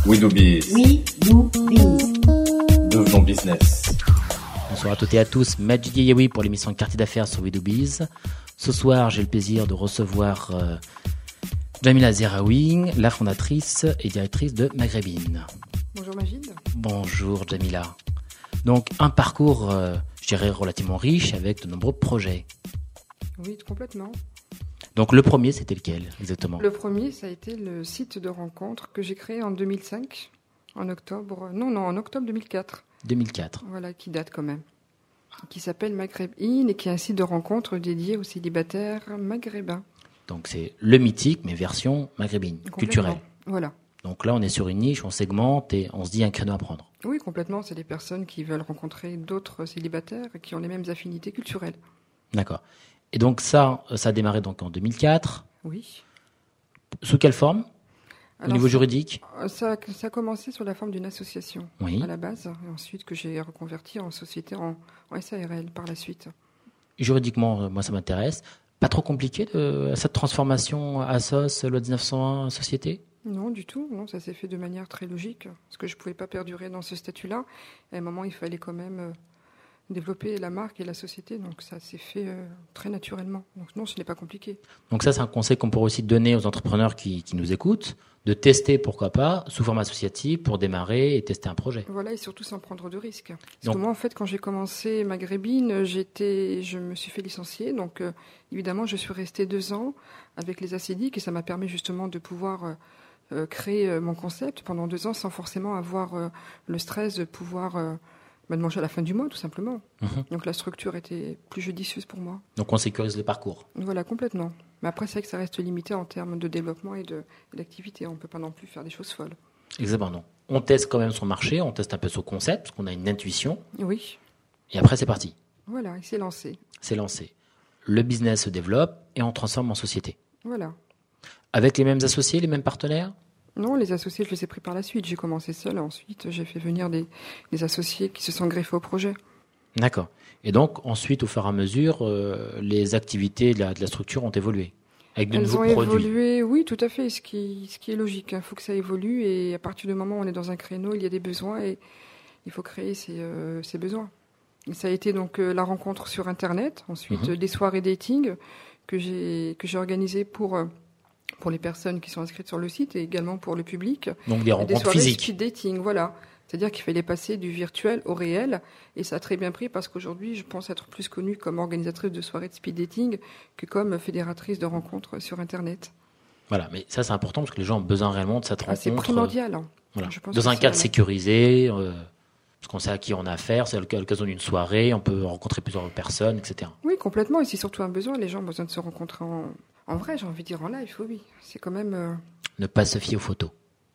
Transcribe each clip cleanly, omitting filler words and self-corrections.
We do biz. We do biz. Devenons business. Bonsoir à toutes et à tous, Majid Yewi pour l'émission Quartier d'affaires sur We do biz. Ce soir, j'ai le plaisir de recevoir Jamila Zeraoui, la fondatrice et directrice de Maghrébine. Bonjour Majid. Bonjour Jamila. Donc un parcours, je dirais, relativement riche avec de nombreux projets. Oui, complètement. Donc le premier, c'était lequel exactement ? Le premier, ça a été le site de rencontre que j'ai créé en 2005, en octobre 2004. 2004. Voilà, qui date quand même. Qui s'appelle Maghrébine et qui est un site de rencontre dédié aux célibataires maghrébins. Donc c'est le mythique, mais version maghrébine, culturelle. Voilà. Donc là, on est sur une niche, on segmente et on se dit un créneau à prendre. Oui, complètement. C'est des personnes qui veulent rencontrer d'autres célibataires et qui ont les mêmes affinités culturelles. D'accord. Et donc ça a démarré donc en 2004. Oui. Sous quelle forme ? Au niveau juridique ? Ça a commencé sous la forme d'une association Oui. à la base, et ensuite que j'ai reconverti en société, en SARL par la suite. Juridiquement, moi ça m'intéresse. Pas trop compliqué cette transformation ASOS, loi 1901, société ? Non, du tout. Non, ça s'est fait de manière très logique, parce que je ne pouvais pas perdurer dans ce statut-là. À un moment, il fallait quand même développer la marque et la société, donc ça s'est fait très naturellement. Donc non, ce n'est pas compliqué. Donc ça, c'est un conseil qu'on pourrait aussi donner aux entrepreneurs qui nous écoutent, de tester, pourquoi pas, sous forme associative pour démarrer et tester un projet. Voilà, et surtout sans prendre de risques. Parce que moi, en fait, quand j'ai commencé Maghrébine, je me suis fait licencier, donc évidemment, je suis restée 2 ans avec les ACDIC et ça m'a permis justement de pouvoir créer mon concept pendant 2 ans sans forcément avoir le stress de pouvoir de manger à la fin du mois, tout simplement. Donc la structure était plus judicieuse pour moi. Donc on sécurise le parcours. Voilà, complètement. Mais après, c'est vrai que ça reste limité en termes de développement et d'activité. On ne peut pas non plus faire des choses folles. Exactement, non. On teste quand même son marché, on teste un peu son concept, parce qu'on a une intuition. Oui. Et après, c'est parti. Voilà, et c'est lancé. C'est lancé. Le business se développe et on transforme en société. Voilà. Avec les mêmes associés, les mêmes partenaires ? Non, les associés, je les ai pris par la suite. J'ai commencé seule, ensuite j'ai fait venir des associés qui se sont greffés au projet. D'accord. Et donc, ensuite, au fur et à mesure, les activités de la structure ont évolué avec de nouveaux produits. Elles ont évolué, oui, tout à fait, ce qui est logique. Il faut que ça évolue et à partir du moment où on est dans un créneau, il y a des besoins et il faut créer ces besoins. Et ça a été donc la rencontre sur Internet, ensuite des soirées dating que j'ai organisées pour les personnes qui sont inscrites sur le site et également pour le public. Donc des rencontres soirées physiques. Speed dating, voilà. C'est-à-dire qu'il fallait passer du virtuel au réel et ça a très bien pris parce qu'aujourd'hui, je pense être plus connue comme organisatrice de soirées de speed dating que comme fédératrice de rencontres sur Internet. Voilà, mais ça c'est important parce que les gens ont besoin réellement de cette rencontre. C'est primordial. Voilà. Je pense dans un cadre c'est sécurisé, parce qu'on sait à qui on a affaire, c'est à l'occasion d'une soirée, on peut rencontrer plusieurs personnes, etc. Oui, complètement. Et c'est surtout un besoin. Les gens ont besoin de se rencontrer en vrai, j'ai envie de dire en live, oui. C'est quand même... Ne pas se fier aux photos.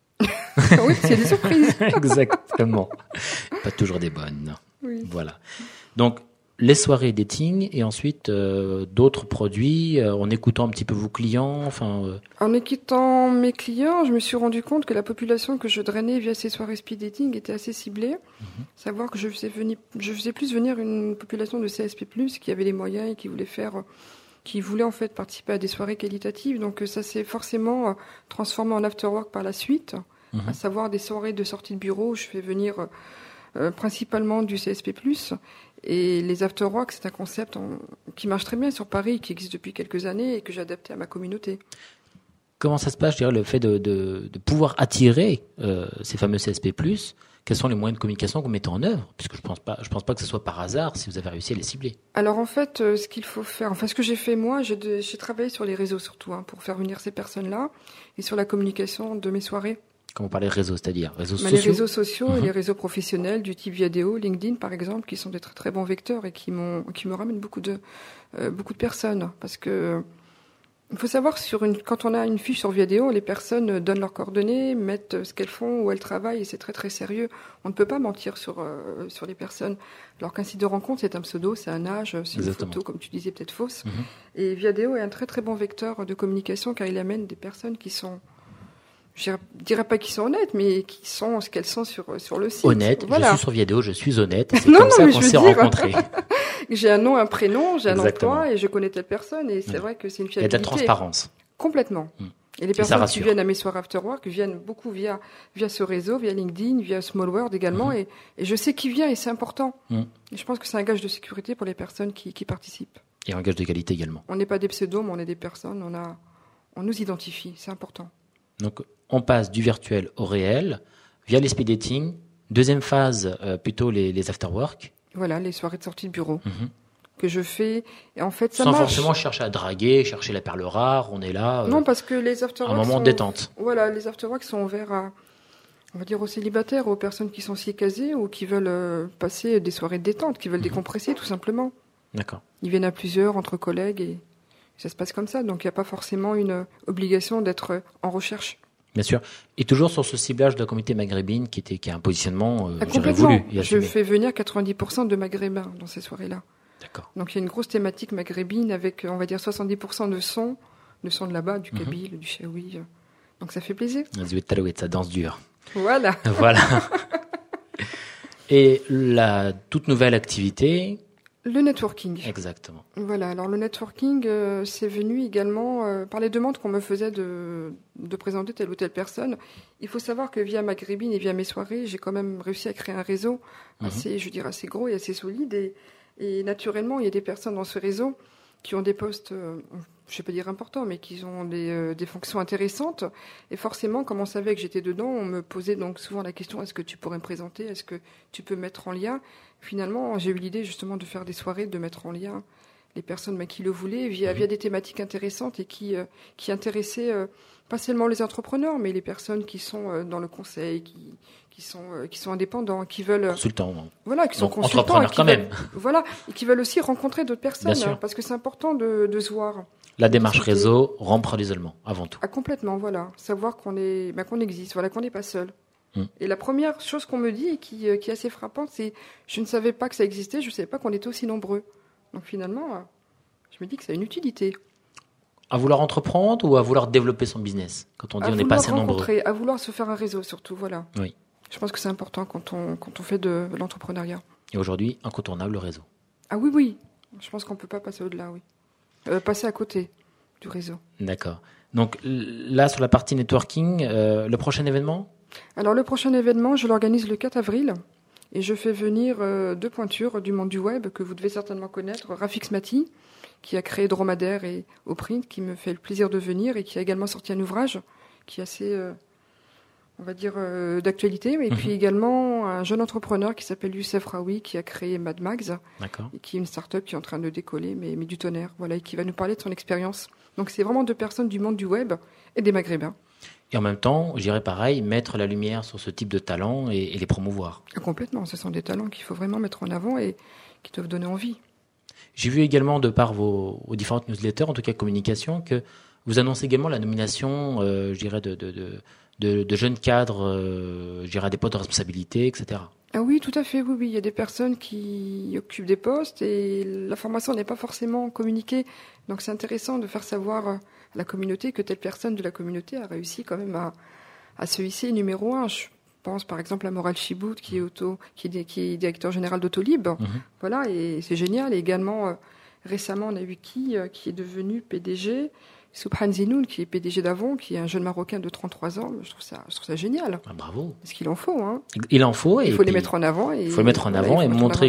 Oui, c'est des surprises. Exactement. Pas toujours des bonnes. Oui. Voilà. Donc, les soirées dating et ensuite d'autres produits, en écoutant un petit peu vos clients. En écoutant mes clients, je me suis rendu compte que la population que je drainais via ces soirées speed dating était assez ciblée. Savoir que je faisais plus venir une population de CSP+, qui avait les moyens et qui voulait en fait participer à des soirées qualitatives. Donc ça s'est forcément transformé en afterwork par la suite, à savoir des soirées de sortie de bureau où je fais venir principalement du CSP+. Et les afterwork, c'est un concept qui marche très bien sur Paris, qui existe depuis quelques années et que j'ai adapté à ma communauté. Comment ça se passe, je dirais, le fait de pouvoir attirer ces fameux CSP+, quels sont les moyens de communication que vous mettez en œuvre ? Puisque je pense pas que ce soit par hasard si vous avez réussi à les cibler. Alors en fait, ce qu'il faut faire, ce que j'ai fait moi, j'ai travaillé sur les réseaux surtout, pour faire venir ces personnes-là, et sur la communication de mes soirées. Quand vous parlez de réseaux, c'est-à-dire réseaux sociaux ? Les réseaux sociaux et les réseaux professionnels du type Viadeo, LinkedIn par exemple, qui sont des très très bons vecteurs et qui me ramènent beaucoup de personnes. Parce que il faut savoir quand on a une fiche sur Viadeo, les personnes donnent leurs coordonnées, mettent ce qu'elles font, où elles travaillent, et c'est très très sérieux. On ne peut pas mentir sur les personnes. Alors qu'un site de rencontre, c'est un pseudo, c'est un âge, c'est une photo, comme tu disais, peut-être fausse. Et Viadeo est un très très bon vecteur de communication car il amène des personnes qui sont, je dirais pas qu'ils sont honnêtes, mais qui sont ce qu'elles sont sur le site. Honnête, voilà. Je suis sur Viadeo, je suis honnête. C'est comme ça qu'on s'est rencontrés. J'ai un nom, un prénom, j'ai un emploi et je connais telle personne et c'est vrai que c'est une fiabilité. Il y a de la transparence. Complètement. Et les personnes qui viennent à mes soirées After Work viennent beaucoup via ce réseau, via LinkedIn, via Small World également. Et je sais qui vient et c'est important. Et je pense que c'est un gage de sécurité pour les personnes qui participent. Et un gage de qualité également. On n'est pas des pseudos, mais on est des personnes. On nous identifie, c'est important. Donc, on passe du virtuel au réel via les speed dating. Deuxième phase, plutôt les After Work. Voilà, les soirées de sortie de bureau. Que je fais, et en fait ça sans marche. Forcément chercher à draguer, chercher la perle rare, on est là. Non, parce que les afterworks un moment de détente. Voilà, les afterworks sont ouverts à, on va dire, aux célibataires, aux personnes qui sont si casées ou qui veulent passer des soirées de détente, qui veulent décompresser tout simplement. D'accord. Ils viennent à plusieurs, entre collègues, et ça se passe comme ça. Donc il n'y a pas forcément une obligation d'être en recherche. Bien sûr. Et toujours sur ce ciblage de la communauté maghrébine qui a un positionnement complètement. voulu. Je fais venir 90% de maghrébins dans ces soirées-là. D'accord. Donc il y a une grosse thématique maghrébine avec, on va dire, 70% de sons de là-bas, du kabyle, du chaoui. Donc ça fait plaisir. Ça danse dur. Voilà. Voilà. Et la toute nouvelle activité. Le networking. Exactement. Voilà. Alors le networking, c'est venu également par les demandes qu'on me faisait de présenter telle ou telle personne. Il faut savoir que via Maghrébine et via mes soirées, j'ai quand même réussi à créer un réseau assez gros et assez solide. Et naturellement, il y a des personnes dans ce réseau qui ont des postes, je ne vais pas dire importants, mais qui ont des fonctions intéressantes. Et forcément, comme on savait que j'étais dedans, on me posait donc souvent la question, est-ce que tu pourrais me présenter ? Est-ce que tu peux me mettre en lien ? Finalement, j'ai eu l'idée justement de faire des soirées, de mettre en lien les personnes qui le voulaient via des thématiques intéressantes et qui intéressaient pas seulement les entrepreneurs, mais les personnes qui sont dans le conseil, qui sont indépendants, qui veulent consultants. Voilà, qui sont donc, consultants entrepreneurs quand même. Voilà, et qui veulent aussi rencontrer d'autres personnes, parce que c'est important de se voir. La démarche réseau, rompre l'isolement avant tout. Ah, complètement, voilà, savoir qu'on existe, voilà, qu'on n'est pas seul. Et la première chose qu'on me dit et qui est assez frappante, c'est je ne savais pas que ça existait, je ne savais pas qu'on était aussi nombreux. Donc finalement, je me dis que ça a une utilité. À vouloir entreprendre ou à vouloir développer son business ? Quand on dit on n'est pas assez nombreux. À vouloir se faire un réseau surtout, voilà. Oui. Je pense que c'est important quand on fait de l'entrepreneuriat. Et aujourd'hui, incontournable le réseau. Ah oui. Je pense qu'on ne peut pas passer au-delà, oui. Passer à côté du réseau. D'accord. Donc là, sur la partie networking, le prochain événement ? Alors le prochain événement, je l'organise le 4 avril. Et je fais venir deux pointures du monde du web que vous devez certainement connaître. Rafik Smati, qui a créé Dromadaire et Oprint, qui me fait le plaisir de venir et qui a également sorti un ouvrage qui est assez, on va dire, d'actualité. Et puis également un jeune entrepreneur qui s'appelle Youssef Raoui, qui a créé Mad Mags, et qui est une start-up qui est en train de décoller, mais du tonnerre, voilà, et qui va nous parler de son expérience. Donc c'est vraiment deux personnes du monde du web et des Maghrébins. Et en même temps, je dirais pareil, mettre la lumière sur ce type de talents et les promouvoir. Complètement, ce sont des talents qu'il faut vraiment mettre en avant et qui doivent donner envie. J'ai vu également, de par vos différentes newsletters, en tout cas communication, que vous annoncez également la nomination, je dirais, de jeunes cadres, je dirais, à des postes de responsabilité, etc. Ah oui, tout à fait, oui. Il y a des personnes qui occupent des postes et l'information n'est pas forcément communiquée. Donc c'est intéressant de faire savoir à la communauté que telle personne de la communauté a réussi quand même à se hisser numéro 1. Je pense par exemple à Moral Chibout qui est directeur général d'Autolib. Voilà, et c'est génial. Et également, récemment, on a eu qui est devenu PDG, Subhan Zinoun, qui est PDG d'Avon, qui est un jeune Marocain de 33 ans. Je trouve ça génial. Ah, bravo. Parce qu'il en faut. Hein. Il en faut. Il faut les mettre en avant. Il faut les mettre en avant et montrer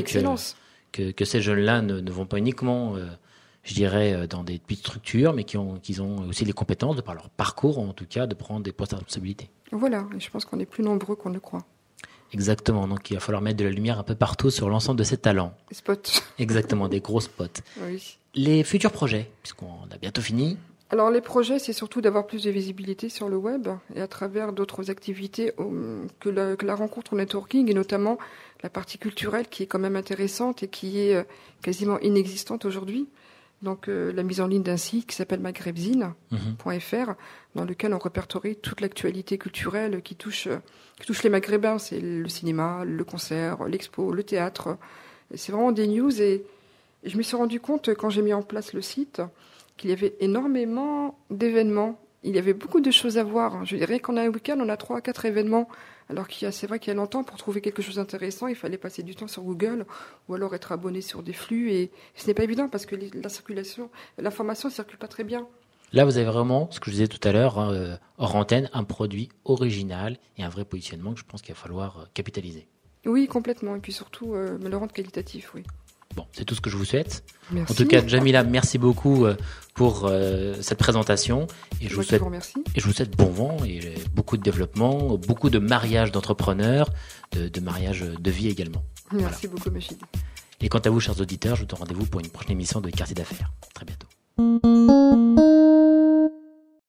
que ces jeunes-là ne vont pas uniquement, je dirais, dans des petites structures, mais qu'ils ont aussi les compétences, de par leur parcours, en tout cas, de prendre des postes à responsabilité. Voilà. Et je pense qu'on est plus nombreux qu'on ne croit. Exactement. Donc, il va falloir mettre de la lumière un peu partout sur l'ensemble de ces talents. Des spots. Exactement. Des gros spots. Oui. Les futurs projets, puisqu'on a bientôt fini. Alors les projets, c'est surtout d'avoir plus de visibilité sur le web et à travers d'autres activités que la rencontre au networking et notamment la partie culturelle qui est quand même intéressante et qui est quasiment inexistante aujourd'hui. Donc la mise en ligne d'un site qui s'appelle maghrébzine.fr dans lequel on répertorie toute l'actualité culturelle qui touche les Maghrébins. C'est le cinéma, le concert, l'expo, le théâtre. Et c'est vraiment des news et je me suis rendu compte quand j'ai mis en place le site qu'il y avait énormément d'événements. Il y avait beaucoup de choses à voir. Je dirais qu'en un week-end, on a 3 à 4 événements. Alors c'est vrai qu'il y a longtemps, pour trouver quelque chose d'intéressant, il fallait passer du temps sur Google ou alors être abonné sur des flux. Et ce n'est pas évident parce que l'information ne circule pas très bien. Là, vous avez vraiment, ce que je disais tout à l'heure, hors antenne, un produit original et un vrai positionnement que je pense qu'il va falloir capitaliser. Oui, complètement. Et puis surtout, me le rendre qualitatif, oui. Bon, c'est tout ce que je vous souhaite. Merci. En tout cas, Jamila, merci beaucoup pour cette présentation. Et je vous souhaite bon vent et beaucoup de développement, beaucoup de mariages d'entrepreneurs, de mariages de vie également. Merci beaucoup, Machid. Et quant à vous, chers auditeurs, je vous donne rendez-vous pour une prochaine émission de Quartier d'affaires. Très bientôt.